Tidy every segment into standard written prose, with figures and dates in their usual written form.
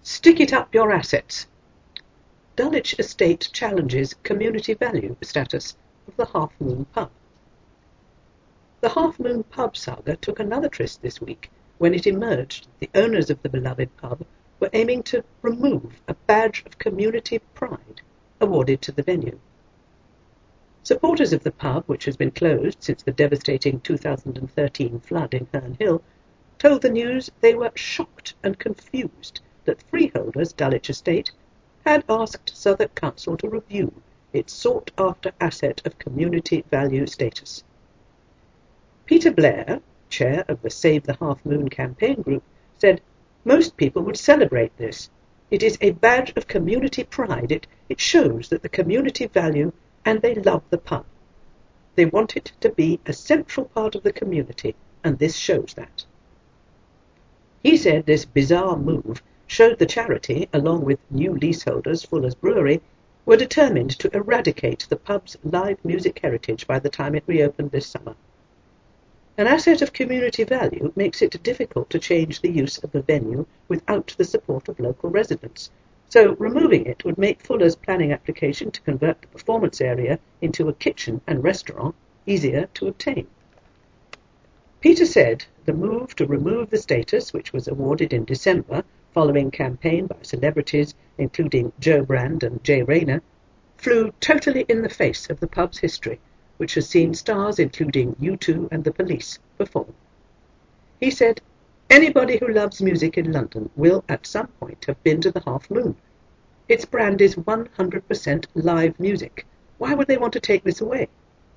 Stick it up your assets. Dulwich Estate challenges community value status of the Half Moon pub. The Half Moon pub saga took another twist this week when it emerged that the owners of the beloved pub were aiming to remove a badge of community pride awarded to the venue. Supporters of the pub, which has been closed since the devastating 2013 flood in Herne Hill, told the News they were shocked and confused that freeholders Dulwich Estate had asked Southwark Council to review its sought-after asset of community value status. Peter Blair, chair of the Save the Half Moon campaign group, said, "Most people would celebrate this. It is a badge of community pride. It shows that the community value and they love the pub. They want it to be a central part of the community, and this shows that." He said this bizarre move showed the charity, along with new leaseholders Fuller's Brewery, were determined to eradicate the pub's live music heritage by the time it reopened this summer. An asset of community value makes it difficult to change the use of the venue without the support of local residents, so removing it would make Fuller's planning application to convert the performance area into a kitchen and restaurant easier to obtain. Peter said the move to remove the status, which was awarded in December following campaign by celebrities including Joe Brand and Jay Rayner, flew totally in the face of the pub's history, which has seen stars including U2 and the Police perform. He said, "Anybody who loves music in London will at some point have been to the Half Moon. Its brand is 100% live music. Why would they want to take this away?"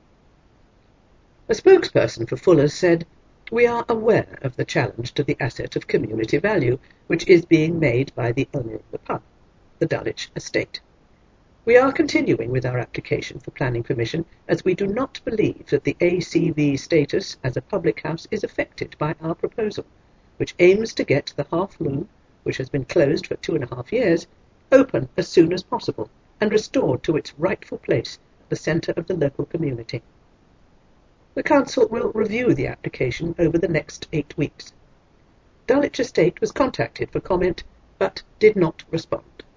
A spokesperson for Fuller's said, "We are aware of the challenge to the asset of community value, which is being made by the owner of the pub, the Dulwich Estate. We are continuing with our application for planning permission, as we do not believe that the ACV status as a public house is affected by our proposal, which aims to get the Half Moon, which has been closed for 2.5 years, open as soon as possible and restored to its rightful place at the centre of the local community. The Council will review the application over the next 8 weeks. Dulwich Estate was contacted for comment, but did not respond."